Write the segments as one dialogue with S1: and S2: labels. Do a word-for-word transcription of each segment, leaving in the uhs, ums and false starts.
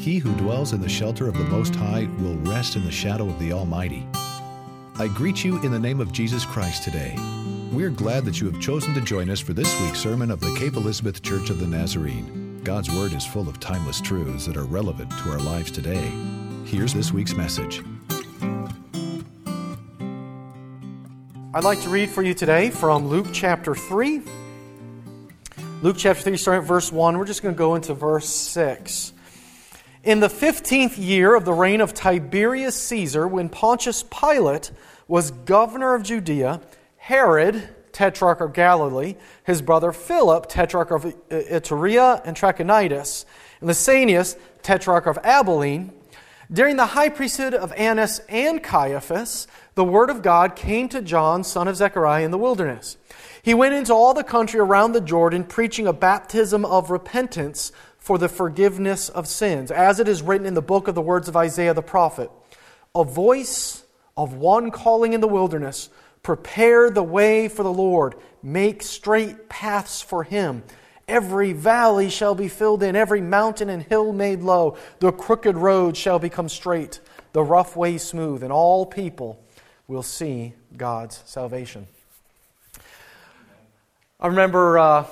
S1: He who dwells in the shelter of the Most High will rest in the shadow of the Almighty. I greet you in the name of Jesus Christ today. We're glad that you have chosen to join us for this week's sermon of the Cape Elizabeth Church of the Nazarene. God's Word is full of timeless truths that are relevant to our lives today. Here's this week's message.
S2: I'd like to read for you today from Luke chapter three. Luke chapter three, starting at verse one. We're just going to go into verse six. In the fifteenth year of the reign of Tiberius Caesar, when Pontius Pilate was governor of Judea, Herod, tetrarch of Galilee, his brother Philip, tetrarch of Iturea and Trachonitis, and Lysanias, tetrarch of Abilene, during the high priesthood of Annas and Caiaphas, the word of God came to John, son of Zechariah, in the wilderness. He went into all the country around the Jordan, preaching a baptism of repentance for the forgiveness of sins, as it is written in the book of the words of Isaiah the prophet. A voice of one calling in the wilderness, prepare the way for the Lord, make straight paths for Him. Every valley shall be filled in, every mountain and hill made low. The crooked road shall become straight, the rough way smooth, and all people will see God's salvation. I remember uh,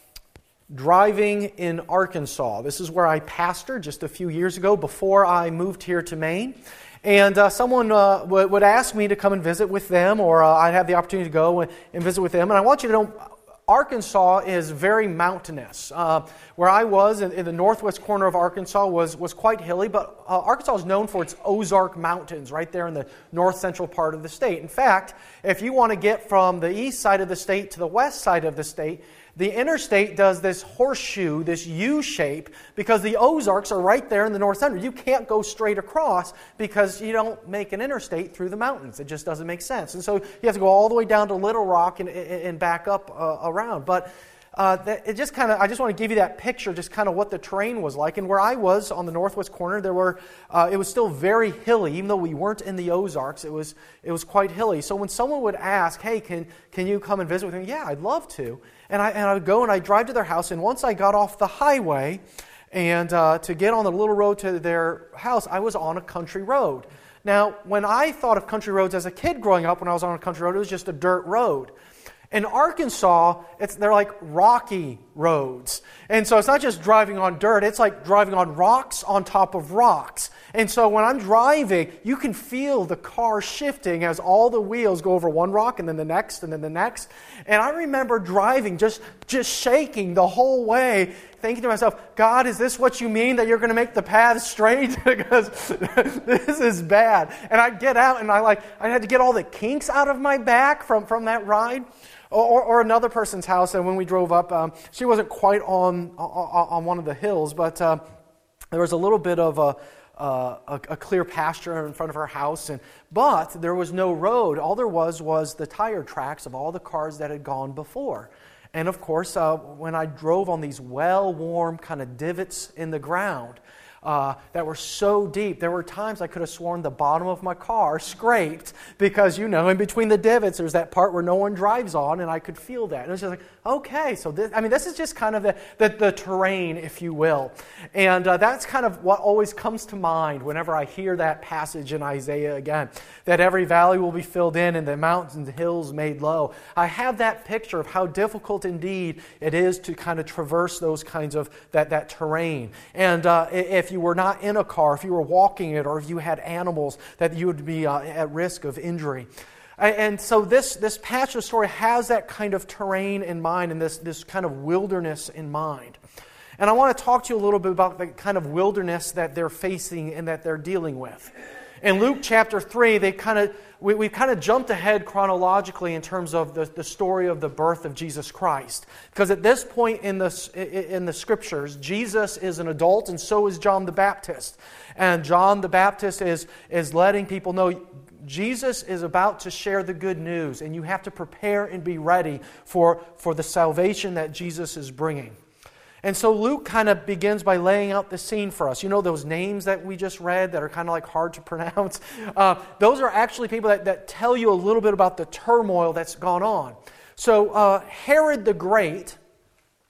S2: driving in Arkansas. This is where I pastored just a few years ago before I moved here to Maine. And uh, someone uh, w- would ask me to come and visit with them, or uh, I'd have the opportunity to go and, and visit with them. And I want you to know, Arkansas is very mountainous. Uh, where I was, in, in the northwest corner of Arkansas, was, was quite hilly, but uh, Arkansas is known for its Ozark Mountains, right there in the north-central part of the state. In fact, if you want to get from the east side of the state to the west side of the state, the interstate does this horseshoe, this U shape, because the Ozarks are right there in the north center. You can't go straight across because you don't make an interstate through the mountains. It just doesn't make sense. And so you have to go all the way down to Little Rock and, and back up uh, around. But uh, that, it just kind of, I just want to give you that picture, just kind of what the terrain was like. And where I was on the northwest corner, there were, uh, it was still very hilly, even though we weren't in the Ozarks. It was, it was quite hilly. So when someone would ask, "Hey, can can you come and visit with me?" Yeah, I'd love to. And I, and I would go and I'd drive to their house, and once I got off the highway and uh, to get on the little road to their house, I was on a country road. Now, when I thought of country roads as a kid growing up, when I was on a country road, it was just a dirt road. In Arkansas, it's they're like rocky roads. And so it's not just driving on dirt, it's like driving on rocks on top of rocks. And so when I'm driving, you can feel the car shifting as all the wheels go over one rock and then the next and then the next. And I remember driving, just, just shaking the whole way, thinking to myself, God, is this what you mean, that you're going to make the path straight? Because this is bad. And I'd get out and I like I had to get all the kinks out of my back from, from that ride. Or, or another person's house, and when we drove up, um, she wasn't quite on, on on one of the hills, but uh, there was a little bit of a, uh, a a clear pasture in front of her house, and but there was no road. All there was was the tire tracks of all the cars that had gone before. And of course, uh, when I drove on these well-worn kind of divots in the ground, Uh, that were so deep. There were times I could have sworn the bottom of my car scraped because, you know, in between the divots, there's that part where no one drives on, and I could feel that. And it was just like, okay, so this, I mean, this is just kind of the, the, the terrain, if you will. And uh, that's kind of what always comes to mind whenever I hear that passage in Isaiah again, that every valley will be filled in and the mountains and hills made low. I have that picture of how difficult indeed it is to kind of traverse those kinds of, that, that terrain. And uh, if If you were not in a car, if you were walking it, or if you had animals, that you would be uh, at risk of injury. And so this, this passage of story has that kind of terrain in mind and this, this kind of wilderness in mind. And I want to talk to you a little bit about the kind of wilderness that they're facing and that they're dealing with. In Luke chapter three, they kind of we, we kind of jumped ahead chronologically in terms of the, the story of the birth of Jesus Christ. Because at this point in the, in the Scriptures, Jesus is an adult and so is John the Baptist. And John the Baptist is, is letting people know Jesus is about to share the good news, and you have to prepare and be ready for, for the salvation that Jesus is bringing. And so Luke kind of begins by laying out the scene for us. You know those names that we just read that are kind of like hard to pronounce? Uh, those are actually people that, that tell you a little bit about the turmoil that's gone on. So uh, Herod the Great,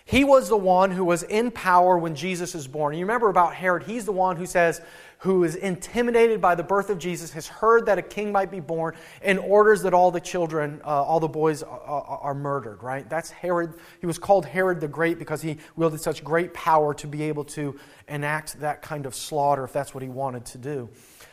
S2: He was the one who was in power when Jesus is born. And you remember about Herod, he's the one who says, who is intimidated by the birth of Jesus, has heard that a king might be born, and orders that all the children, uh, all the boys are, are, are murdered, right? That's Herod. He was called Herod the Great because he wielded such great power to be able to enact that kind of slaughter if that's what he wanted to do.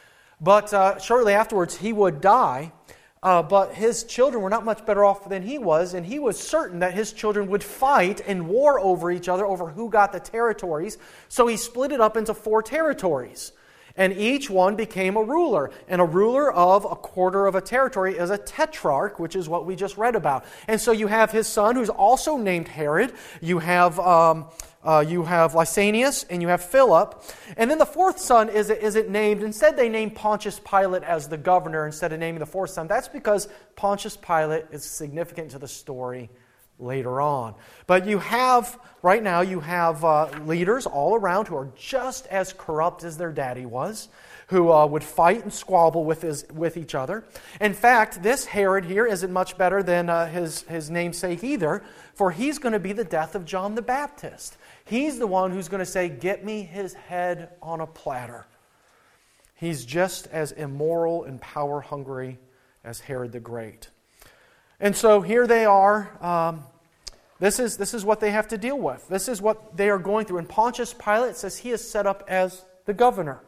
S2: But uh, shortly afterwards, he would die. Uh, but his children were not much better off than he was, and he was certain that his children would fight and war over each other over who got the territories. So he split it up into four territories, and each one became a ruler. And a ruler of a quarter of a territory is a tetrarch, which is what we just read about. And so you have his son, who's also named Herod. You have um, uh, you have Lysanias, and you have Philip. And then the fourth son is is it named? Instead, they named Pontius Pilate as the governor instead of naming the fourth son. That's because Pontius Pilate is significant to the story later on. But you have, right now, you have uh, leaders all around who are just as corrupt as their daddy was, who uh, would fight and squabble with his, with each other. In fact, this Herod here isn't much better than uh, his, his namesake either, for he's going to be the death of John the Baptist. He's the one who's going to say, "Get me his head on a platter." He's just as immoral and power-hungry as Herod the Great. And so here they are. Um, this is this is what they have to deal with. This is what they are going through. And Pontius Pilate says he is set up as the governor.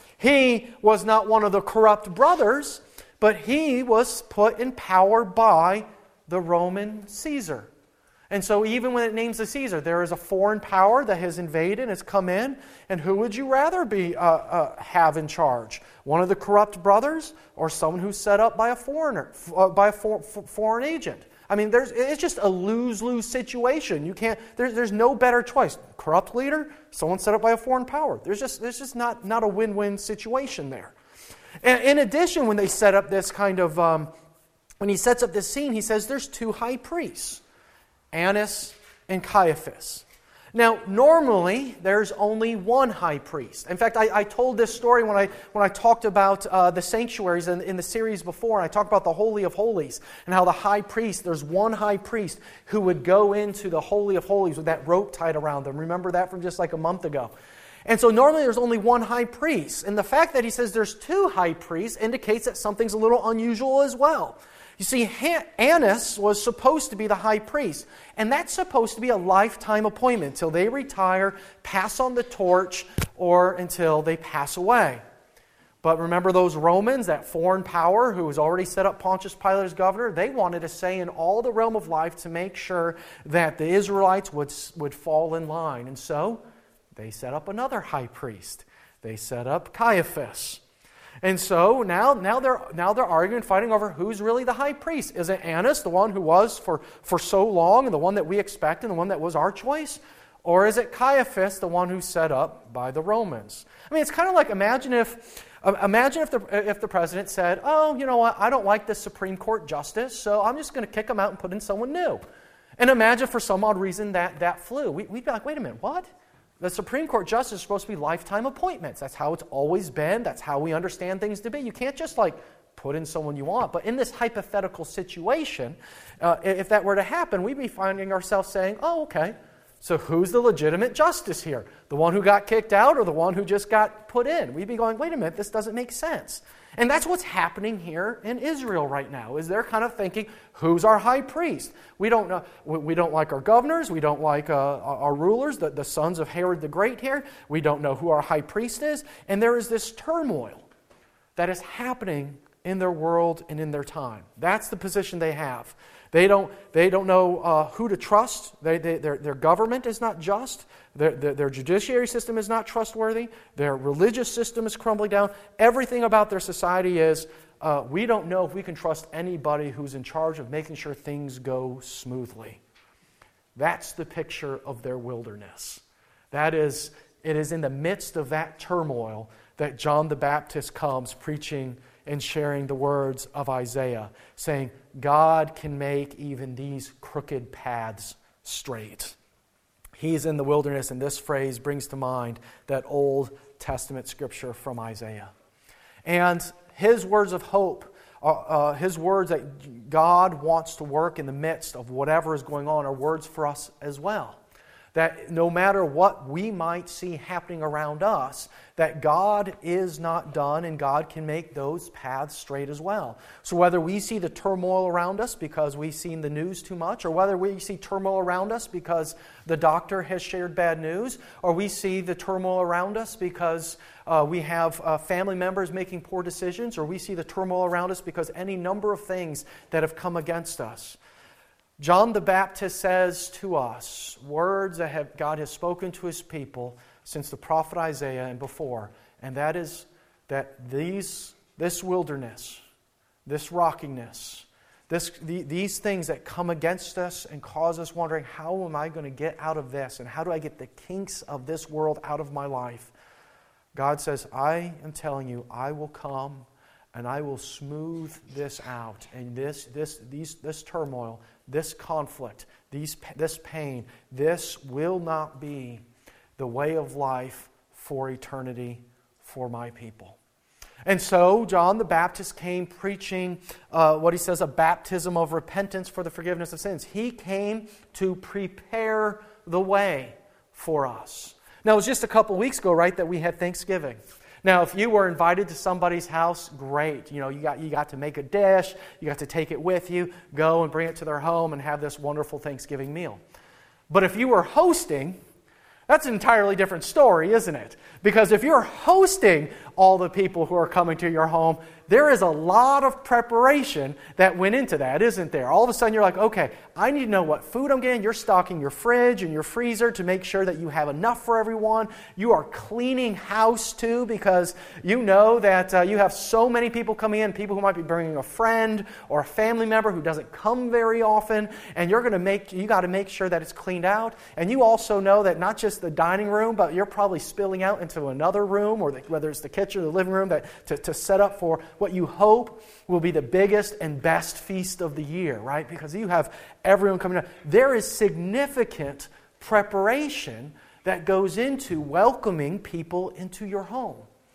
S2: He was not one of the corrupt brothers, but he was put in power by the Roman Caesar. And so even when it names the Caesar, there is a foreign power that has invaded, has come in. And who would you rather be uh, uh, have in charge? One of the corrupt brothers, or someone who's set up by a foreigner, uh, by a for, for, foreign agent? I mean, there's it's just a lose-lose situation. You can't. There's there's no better choice. Corrupt leader, someone set up by a foreign power. There's just there's just not not a win-win situation there. And in addition, when they set up this kind of um, when he sets up this scene, he says there's two high priests, Annas and Caiaphas. Now, normally, there's only one high priest. In fact, I, I told this story when I when I talked about uh, the sanctuaries in, in the series before, and I talked about the Holy of Holies, and how the high priest, there's one high priest who would go into the Holy of Holies with that rope tied around them. Remember that from just like a month ago? And so normally there's only one high priest. And the fact that he says there's two high priests indicates that something's a little unusual as well. You see, Annas was supposed to be the high priest, and that's supposed to be a lifetime appointment until they retire, pass on the torch, or until they pass away. But remember those Romans, that foreign power who was already set up Pontius Pilate as governor? They wanted a say in all the realm of life to make sure that the Israelites would, would fall in line. And so they set up another high priest. They set up Caiaphas. And so now, now they're now they're arguing, fighting over who's really the high priest. Is it Annas, the one who was for, for so long, and the one that we expect, and the one that was our choice? Or is it Caiaphas, the one who's set up by the Romans? I mean, it's kind of like imagine if uh, imagine if the if the president said, "Oh, you know what? I don't like this Supreme Court justice, so I'm just going to kick him out and put in someone new." And imagine for some odd reason that that flew. We, we'd be like, "Wait a minute, what?" The Supreme Court justice is supposed to be lifetime appointments. That's how it's always been. That's how we understand things to be. You can't just like put in someone you want. But in this hypothetical situation, uh, if that were to happen, we'd be finding ourselves saying, "Oh, okay, so who's the legitimate justice here? The one who got kicked out or the one who just got put in?" We'd be going, "Wait a minute, this doesn't make sense." And that's what's happening here in Israel right now, is they're kind of thinking, who's our high priest? We don't know. We don't like our governors. We don't like uh, our rulers, the, the sons of Herod the Great here. We don't know who our high priest is. And there is this turmoil that is happening in their world and in their time. That's the position they have. They don't, they don't know uh, who to trust. They, they, their, their government is not just. Their, their, their judiciary system is not trustworthy. Their religious system is crumbling down. Everything about their society is, uh, we don't know if we can trust anybody who's in charge of making sure things go smoothly. That's the picture of their wilderness. That is, it is in the midst of that turmoil that John the Baptist comes preaching and sharing the words of Isaiah, saying, God can make even these crooked paths straight. He's in the wilderness, and this phrase brings to mind that Old Testament scripture from Isaiah. And his words of hope, uh, uh, his words that God wants to work in the midst of whatever is going on, are words for us as well. That no matter what we might see happening around us, that God is not done and God can make those paths straight as well. So whether we see the turmoil around us because we've seen the news too much, or whether we see turmoil around us because the doctor has shared bad news, or we see the turmoil around us because uh, we have uh, family members making poor decisions, or we see the turmoil around us because any number of things that have come against us, John the Baptist says to us words that have, God has spoken to His people since the prophet Isaiah and before, and that is that these, this wilderness, this rockiness, this, the, these things that come against us and cause us wondering, how am I going to get out of this, and how do I get the kinks of this world out of my life? God says, I am telling you, I will come and I will smooth this out, and this, this, these, this turmoil, this conflict, these, this pain, this will not be the way of life for eternity for my people. And so John the Baptist came preaching uh, what he says, a baptism of repentance for the forgiveness of sins. He came to prepare the way for us. Now, it was just a couple weeks ago, right, that we had Thanksgiving. Now, if you were invited to somebody's house, great. You know, you got you got to make a dish, you got to take it with you, go and bring it to their home and have this wonderful Thanksgiving meal. But if you were hosting, that's an entirely different story, isn't it? Because if you're hosting all the people who are coming to your home, there is a lot of preparation that went into that, isn't there? All of a sudden you're like, okay, I need to know what food I'm getting. You're stocking your fridge and your freezer to make sure that you have enough for everyone. You are cleaning house too, because you know that uh, you have so many people coming in, people who might be bringing a friend or a family member who doesn't come very often, and you're going to make you got to make sure that it's cleaned out. And you also know that not just the dining room, but you're probably spilling out into another room, or the, whether it's the kitchen or the living room, that to, to set up for what you hope will be the biggest and best feast of the year, right? Because you have everyone coming out. There is significant preparation that goes into welcoming people into your home.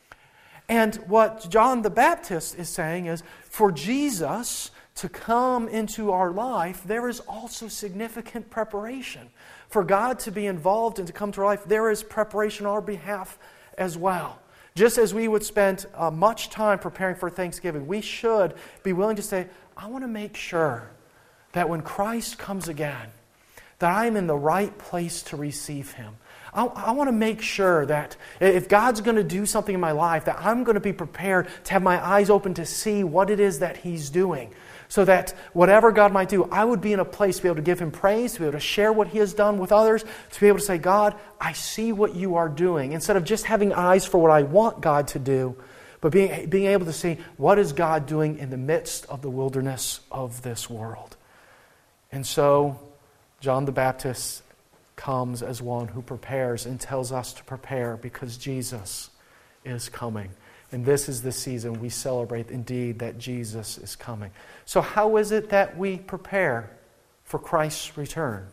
S2: And what John the Baptist is saying is, for Jesus to come into our life, there is also significant preparation. For God to be involved and to come to our life, there is preparation on our behalf as well. Just as we would spend uh, much time preparing for Thanksgiving, we should be willing to say, I want to make sure that when Christ comes again, that I am in the right place to receive Him. I, I want to make sure that if God's going to do something in my life, that I'm going to be prepared to have my eyes open to see what it is that He's doing. So that whatever God might do, I would be in a place to be able to give Him praise, to be able to share what He has done with others, to be able to say, God, I see what You are doing. Instead of just having eyes for what I want God to do, but being, being able to see what is God doing in the midst of the wilderness of this world. And so, John the Baptist comes as one who prepares and tells us to prepare because Jesus is coming. And this is the season we celebrate indeed that Jesus is coming. So how is it that we prepare for Christ's return?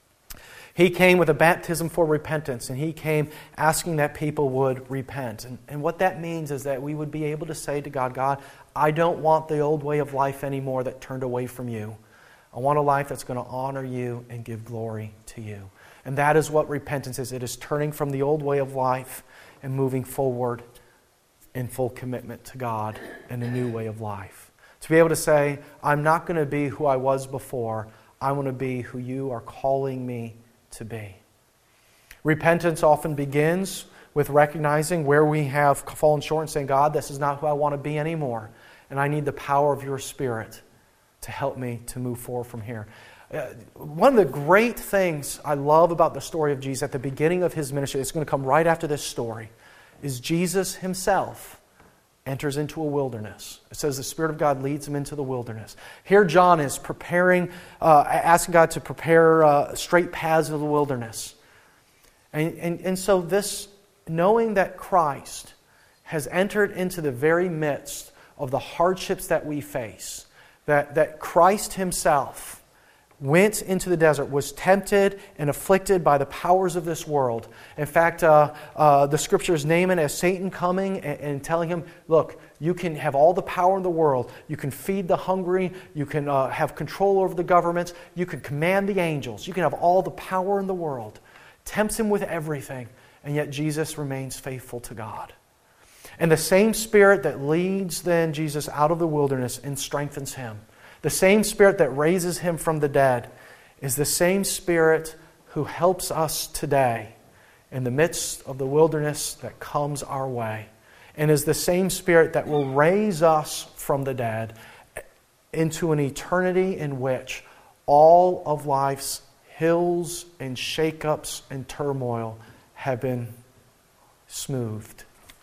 S2: He came with a baptism for repentance, and He came asking that people would repent. And, and what that means is that we would be able to say to God, God, I don't want the old way of life anymore that turned away from You. I want a life that's going to honor You and give glory to You. And that is what repentance is. It is turning from the old way of life and moving forward in full commitment to God and a new way of life. To be able to say, I'm not going to be who I was before. I want to be who You are calling me to be. Repentance often begins with recognizing where we have fallen short and saying, God, this is not who I want to be anymore. And I need the power of Your Spirit to help me to move forward from here. Uh, one of the great things I love about the story of Jesus at the beginning of His ministry, it's going to come right after this story, is Jesus Himself enters into a wilderness. It says the Spirit of God leads Him into the wilderness. Here John is preparing, uh, asking God to prepare uh, straight paths of the wilderness. And, and, and so this, knowing that Christ has entered into the very midst of the hardships that we face, that, that Christ Himself went into the desert, was tempted and afflicted by the powers of this world. In fact, uh, uh, the Scriptures name it as Satan coming and, and telling him, look, you can have all the power in the world. You can feed the hungry. You can uh, have control over the governments. You can command the angels. You can have all the power in the world. tempts him with everything, and yet Jesus remains faithful to God. And the same Spirit that leads then Jesus out of the wilderness and strengthens him, the same Spirit that raises him from the dead, is the same Spirit who helps us today in the midst of the wilderness that comes our way, and is the same Spirit that will raise us from the dead into an eternity in which all of life's hills and shakeups and turmoil have been smoothed,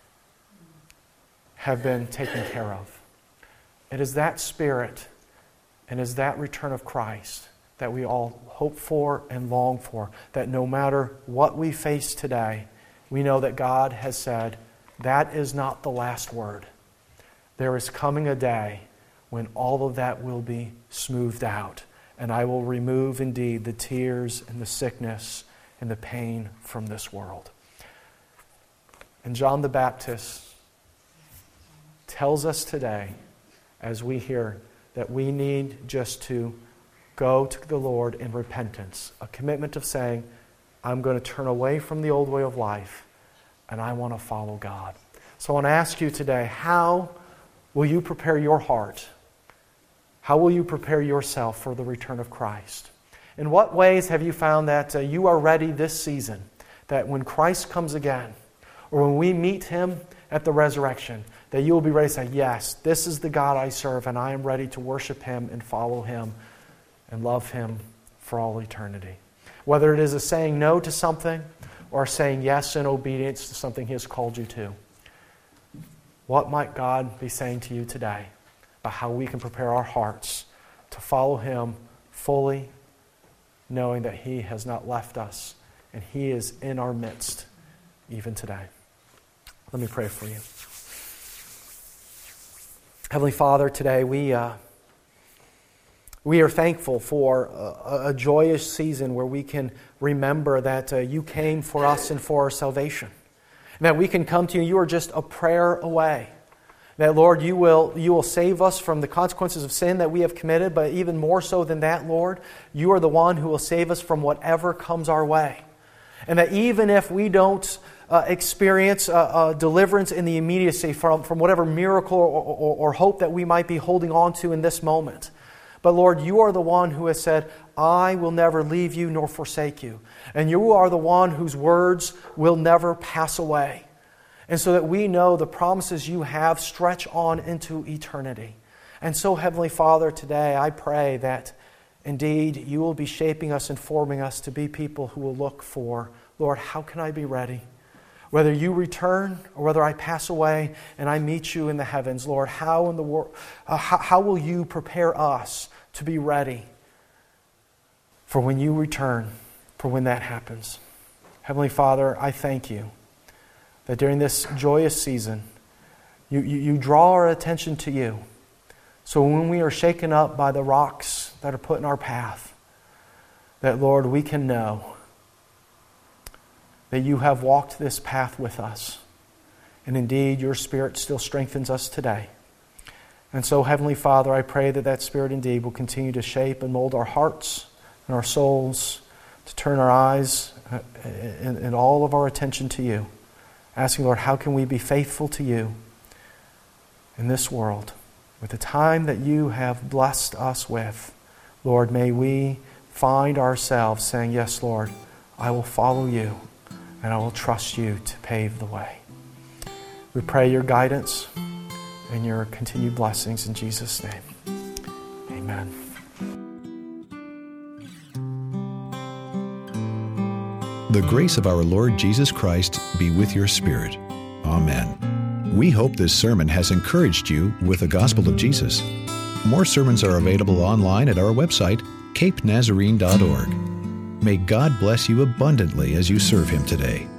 S2: have been taken care of. It is that Spirit and is that return of Christ that we all hope for and long for, that no matter what we face today, we know that God has said, that is not the last word. There is coming a day when all of that will be smoothed out, and I will remove indeed the tears and the sickness and the pain from this world. And John the Baptist tells us today, as we hear, that we need just to go to the Lord in repentance, a commitment of saying, I'm going to turn away from the old way of life and I want to follow God. So I want to ask you today, how will you prepare your heart? How will you prepare yourself for the return of Christ? In what ways have you found that uh, you are ready this season, that when Christ comes again, or when we meet Him at the resurrection, that you will be ready to say, yes, this is the God I serve, and I am ready to worship Him and follow Him and love Him for all eternity. Whether it is a saying no to something or saying yes in obedience to something He has called you to. What might God be saying to you today about how we can prepare our hearts to follow Him fully, knowing that He has not left us and He is in our midst even today? Let me pray for you. Heavenly Father, today we uh, we are thankful for a, a joyous season where we can remember that uh, You came for us and for our salvation. And that we can come to You. You are just a prayer away. That, Lord, You will, you will save us from the consequences of sin that we have committed, but even more so than that, Lord, You are the one who will save us from whatever comes our way. And that even if we don't uh, experience uh, uh, deliverance in the immediacy from, from whatever miracle or, or, or hope that we might be holding on to in this moment, but Lord, You are the one who has said, I will never leave you nor forsake you. And You are the one whose words will never pass away. And so that we know the promises You have stretch on into eternity. And so, Heavenly Father, today I pray that indeed You will be shaping us and forming us to be people who will look for, Lord, how can I be ready? Whether You return or whether I pass away and I meet You in the heavens, Lord, how in the world, uh, how, how will You prepare us to be ready for when You return, for when that happens? Heavenly Father, I thank You that during this joyous season, you, you, you draw our attention to You. So when we are shaken up by the rocks that are put in our path, that, Lord, we can know that You have walked this path with us. And indeed, Your Spirit still strengthens us today. And so, Heavenly Father, I pray that that Spirit indeed will continue to shape and mold our hearts and our souls, to turn our eyes and, and all of our attention to You. Asking, Lord, how can we be faithful to You in this world with the time that You have blessed us with? Lord, may we find ourselves saying, yes, Lord, I will follow You and I will trust You to pave the way. We pray Your guidance and Your continued blessings in Jesus' name. Amen.
S1: The grace of our Lord Jesus Christ be with your spirit. Amen. We hope this sermon has encouraged you with the gospel of Jesus. More sermons are available online at our website, cape nazarene dot org. May God bless you abundantly as you serve Him today.